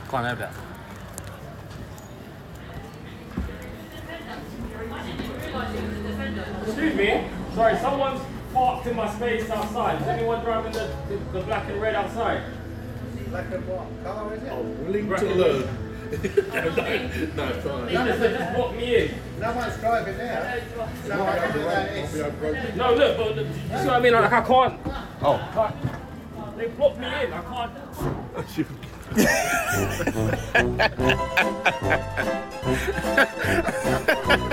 Can't have that. Excuse me. Sorry, someone's parked in my space outside. Is anyone driving the black and red outside? Black and what car is it? Oh, willing to learn. No, it's fine. Just block me in. No one's driving there. No, I can do that. No, look, but you see what I mean? Like, I can't. Oh. They blocked me in. I can't.